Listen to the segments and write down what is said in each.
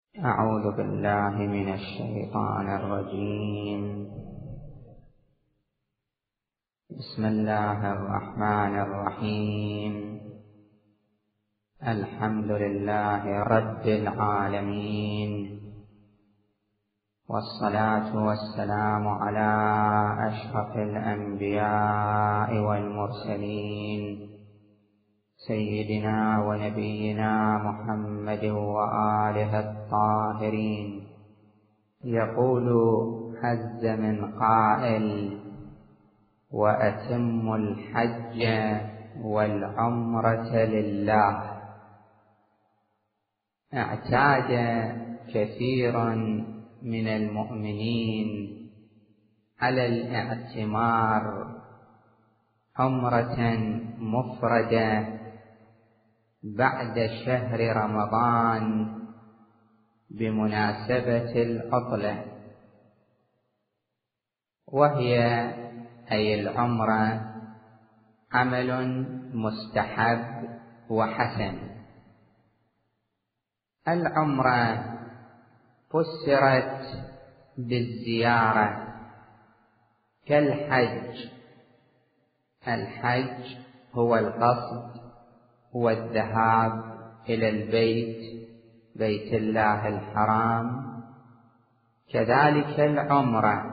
أعوذ بالله من الشيطان الرجيم. بسم الله الرحمن الرحيم. الحمد لله رب العالمين، والصلاة والسلام على أشرف الأنبياء والمرسلين سيدنا ونبينا محمد وآله الطاهرين. يقول عز من قائل: وأتم الحج والعمرة لله. اعتاد كثير من المؤمنين على الاعتمار عمرة مفردة بعد شهر رمضان بمناسبة العطلة، وهي أي العمرة عمل مستحب وحسن. العمرة فسرت بالزيارة كالحج. الحج هو القصد والذهاب إلى البيت، بيت الله الحرام، كذلك العمرة،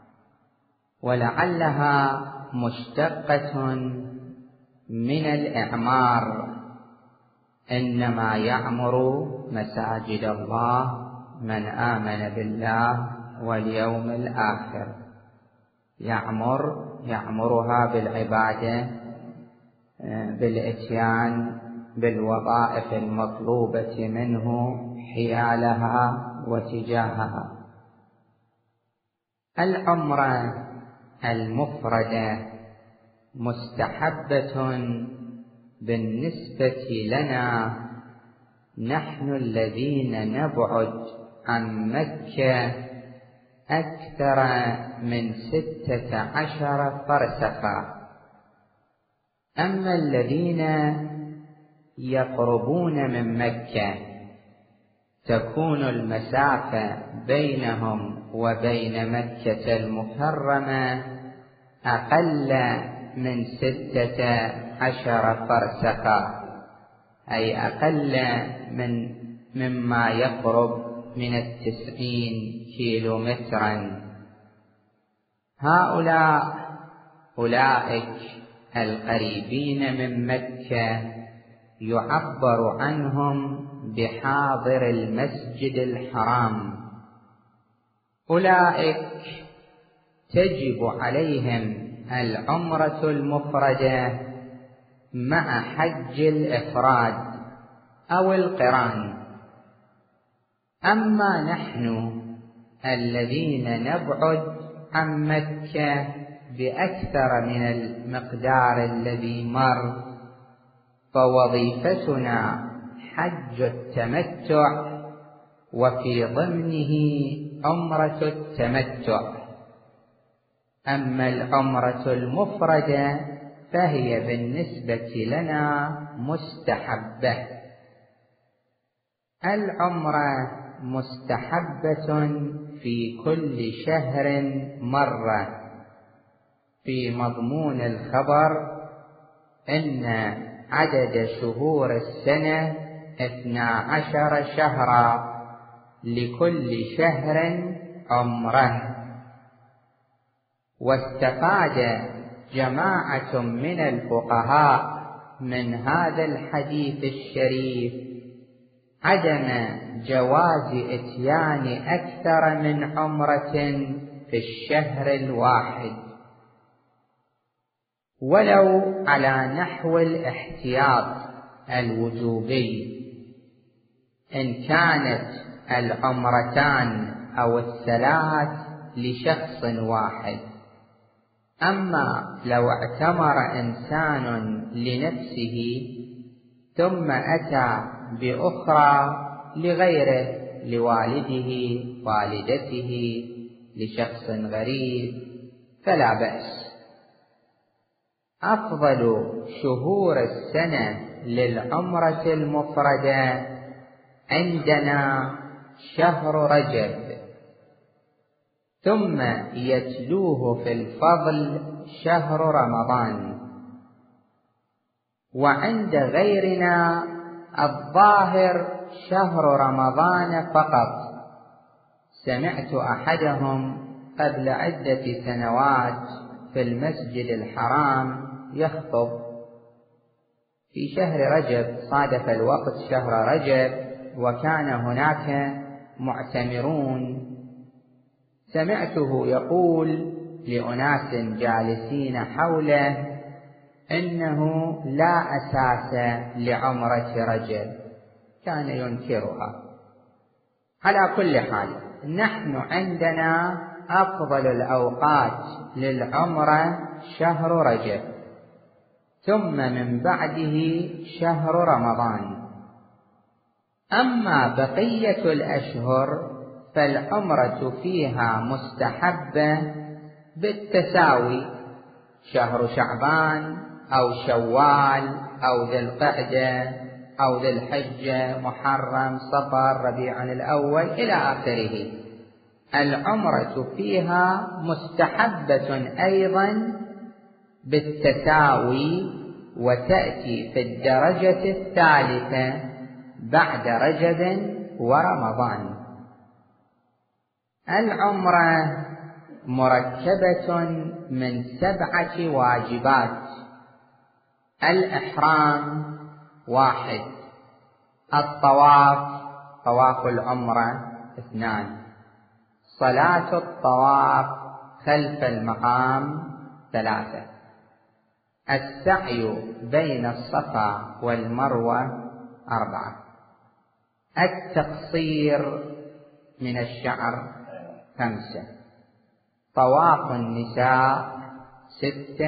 ولعلها مشتقة من الإعمار. إنما يعمر مساجد الله من آمن بالله واليوم الآخر. يعمرها بالعبادة، بالإتيان بالوظائف المطلوبة منه حيالها وتجاهها. العمرة المفردة مستحبة بالنسبة لنا نحن الذين نبعد عن مكة أكثر من 16 فرسخا. أما الذين يقربون من مكة تكون المسافة بينهم وبين مكة المكرمة أقل من 16 فرسخا، أي أقل مما يقرب من 90 كيلومترا. أولئك القريبين من مكة يعبر عنهم بحاضر المسجد الحرام. أولئك تجب عليهم العمرة المفردة مع حج الإفراد أو القران. أما نحن الذين نبعد عن مكة بأكثر من المقدار الذي مر، فوظيفتنا حج التمتع، وفي ضمنه عمرة التمتع. أما العمرة المفردة فهي بالنسبة لنا مستحبة. العمرة مستحبة في كل شهر مرة. في مضمون الخبر إن عدد شهور السنة 12 شهرا، لكل شهر عمرة. واستفاد جماعة من الفقهاء من هذا الحديث الشريف عدم جواز إتيان أكثر من عمرة في الشهر الواحد، ولو على نحو الاحتياط الوجوبي، إن كانت العمرتان أو الثلاث لشخص واحد. أما لو اعتمر إنسان لنفسه ثم أتى بأخرى لغيره، لوالده، والدته، لشخص غريب، فلا بأس. أفضل شهور السنة للعمرة المفردة عندنا شهر رجب، ثم يتلوه في الفضل شهر رمضان. وعند غيرنا الظاهر شهر رمضان فقط. سمعت أحدهم قبل عدة سنوات في المسجد الحرام يخطب في شهر رجب، صادف الوقت شهر رجب وكان هناك معتمرون. سمعته يقول لأناس جالسين حوله إنه لا أساس لعمرة رجب، كان ينكرها. على كل حال نحن عندنا أفضل الأوقات للعمرة شهر رجب، ثم من بعده شهر رمضان. أما بقية الأشهر فالعمرة فيها مستحبة بالتساوي، شهر شعبان أو شوال أو ذي القعدة أو ذي الحجة، محرم، صفر، ربيع الأول إلى آخره. العمرة فيها مستحبة أيضا بالتساوي، وتأتي في الدرجة الثالثة بعد رجب ورمضان. العمرة مركبة من 7 واجبات. الإحرام 1، الطواف طواف العمرة 2، صلاة الطواف خلف المقام 3، السعي بين الصفا والمروة 4، التقصير من الشعر 5، طواف النساء 6،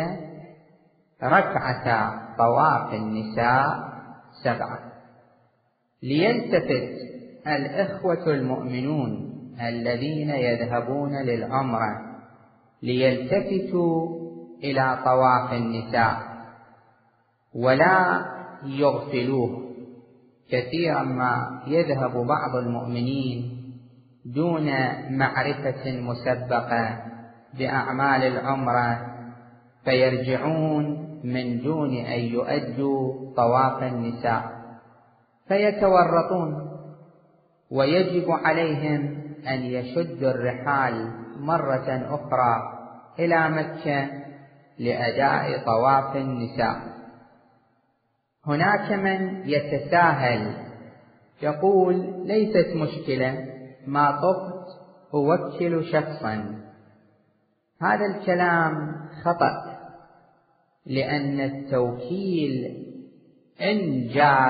ركعة طواف النساء 7. ليلتفت الإخوة المؤمنون الذين يذهبون للعمرة ليلتفتوا إلى طواف النساء ولا يغفلوه. كثيرا ما يذهب بعض المؤمنين دون معرفة مسبقة بأعمال العمرة فيرجعون من دون أن يؤدوا طواف النساء فيتورطون، ويجب عليهم أن يشدوا الرحال مرة أخرى إلى مكة لأداء طواف النساء. هناك من يتساهل يقول ليست مشكلة، ما طفت أوكل شخصا. هذا الكلام خطأ، لأن التوكيل إن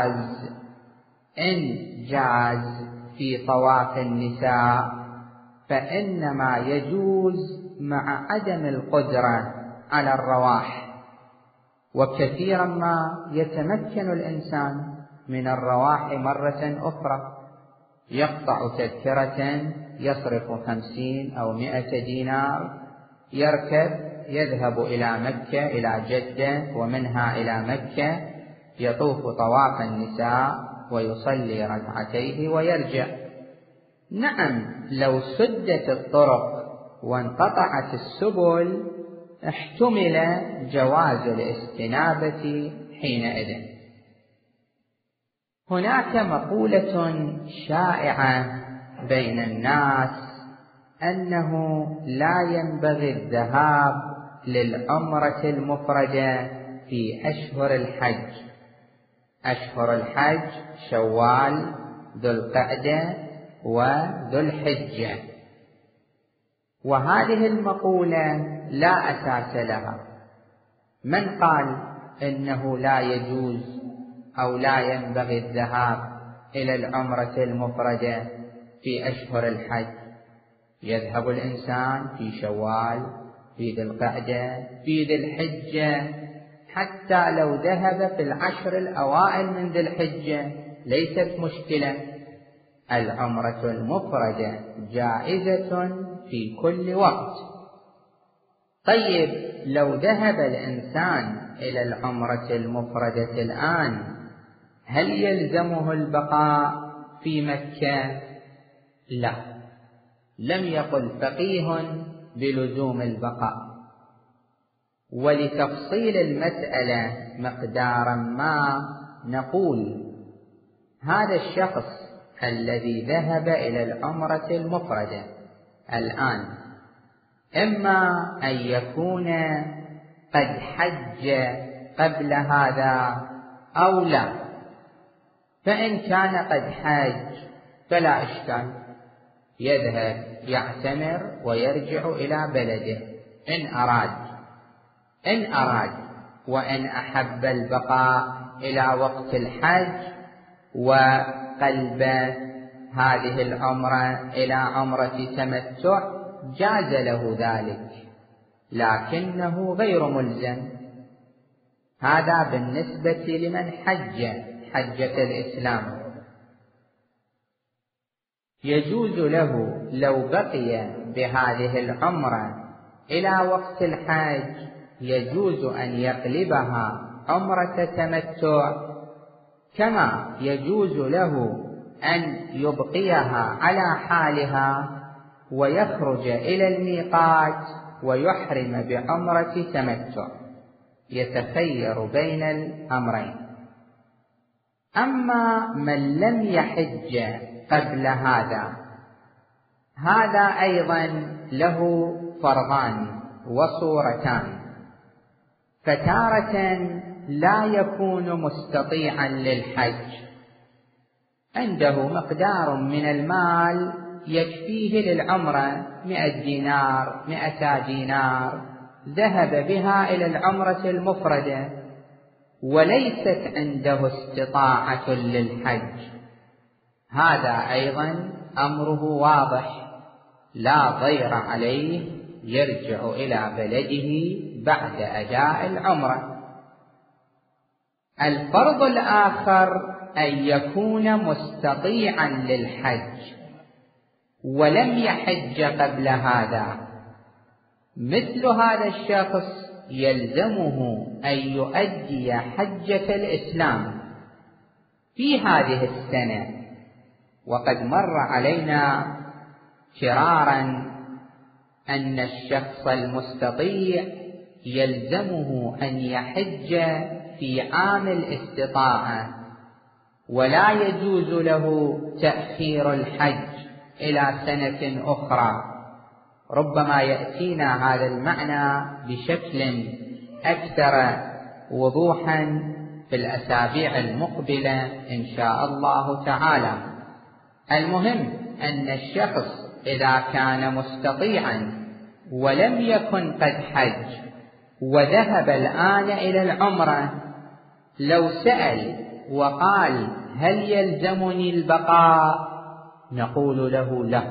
جاز في طواف النساء فإنما يجوز مع عدم القدرة على الرواح. وكثيرا ما يتمكن الإنسان من الرواح مرة أخرى، يقطع تذكرة يصرف 50 أو 100 دينار، يركب يذهب إلى مكة إلى جدة ومنها إلى مكة، يطوف طواف النساء ويصلي ركعتيه ويرجع. نعم، لو سدت الطرق وانقطعت السبل احتمل جواز الاستنابة حينئذ. هناك مقولة شائعة بين الناس أنه لا ينبغي الذهاب للعمرة المفردة في أشهر الحج. أشهر الحج شوال، ذو القعدة، وذو الحجة. وهذه المقولة لا أساس لها. من قال إنه لا يجوز أو لا ينبغي الذهاب إلى العمرة المفردة في أشهر الحج؟ يذهب الإنسان في شوال، في ذي القعدة، في ذي الحجة، حتى لو ذهب في 10 الأوائل من ذي الحجة ليست مشكلة. العمرة المفردة جائزة في كل وقت. طيب، لو ذهب الإنسان إلى العمرة المفردة الآن هل يلزمه البقاء في مكة لا، لم يقل فقيه بلزوم البقاء. ولتفصيل المسألة مقدارا ما نقول هذا الشخص الذي ذهب إلى العمرة المفردة الآن إما أن يكون قد حج قبل هذا أو لا، فإن كان قد حج فلا إشكال، يذهب يعتمر ويرجع إلى بلده إن أراد، وإن أحب البقاء إلى وقت الحج وقلب هذه العمرة إلى عمرة تمتع جاز له ذلك، لكنه غير ملزم. هذا بالنسبة لمن حجة الإسلام. يجوز له لو بقي بهذه العمرة إلى وقت الحج، يجوز أن يقلبها عمرة تمتع، كما يجوز له أن يبقيها على حالها ويخرج إلى الميقات ويحرم بعمرة تمتع، يتخير بين الأمرين. أما من لم يحج قبل هذا أيضا له فرضان وصورتان، فتارة لا يكون مستطيعا للحج، عنده مقدار من المال يكفيه للعمرة 100 دينار 200 دينار، ذهب بها إلى العمرة المفردة وليست عنده استطاعة للحج، هذا أيضا أمره واضح، لا ضير عليه، يرجع إلى بلده بعد أداء العمرة. الفرض الآخر أن يكون مستطيعا للحج ولم يحج قبل هذا، مثل هذا الشخص يلزمه أن يؤدي حجة الإسلام في هذه السنة، وقد مر علينا شرارا أن الشخص المستطيع يلزمه أن يحج في عام الاستطاعة، ولا يجوز له تأخير الحج إلى سنة أخرى. ربما يأتينا هذا المعنى بشكل أكثر وضوحا في الأسابيع المقبلة إن شاء الله تعالى. المهم أن الشخص إذا كان مستطيعا ولم يكن قد حج وذهب الآن إلى العمرة، لو سأل وقال هل يلزمني البقاء، نقول له لا،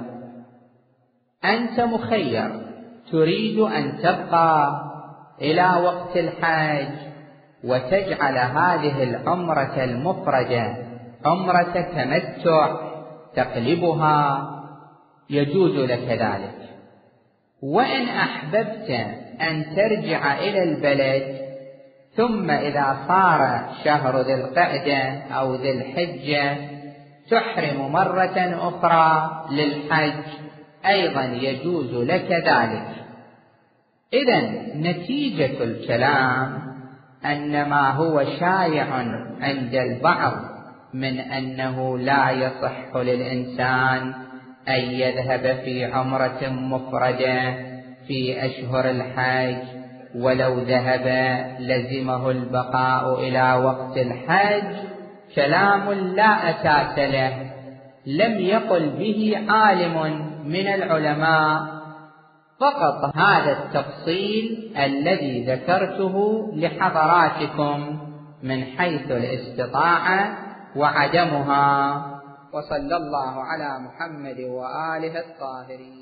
أنت مخير، تريد أن تبقى إلى وقت الحج وتجعل هذه العمرة المفردة عمرة تمتع تقلبها، يجوز لك ذلك. وإن أحببت أن ترجع إلى البلد ثم إذا صار شهر ذي القعدة أو ذي الحجة تحرم مرة أخرى للحج، أيضا يجوز لك ذلك. إذن نتيجة الكلام أن ما هو شائع عند البعض من أنه لا يصح للإنسان أن يذهب في عمرة مفردة في أشهر الحج، ولو ذهب لزمه البقاء إلى وقت الحج، كلام لا أساس له، لم يقل به عالم من العلماء، فقط هذا التفصيل الذي ذكرته لحضراتكم من حيث الاستطاعة وعدمها. وصلى الله على محمد وآله الطاهرين.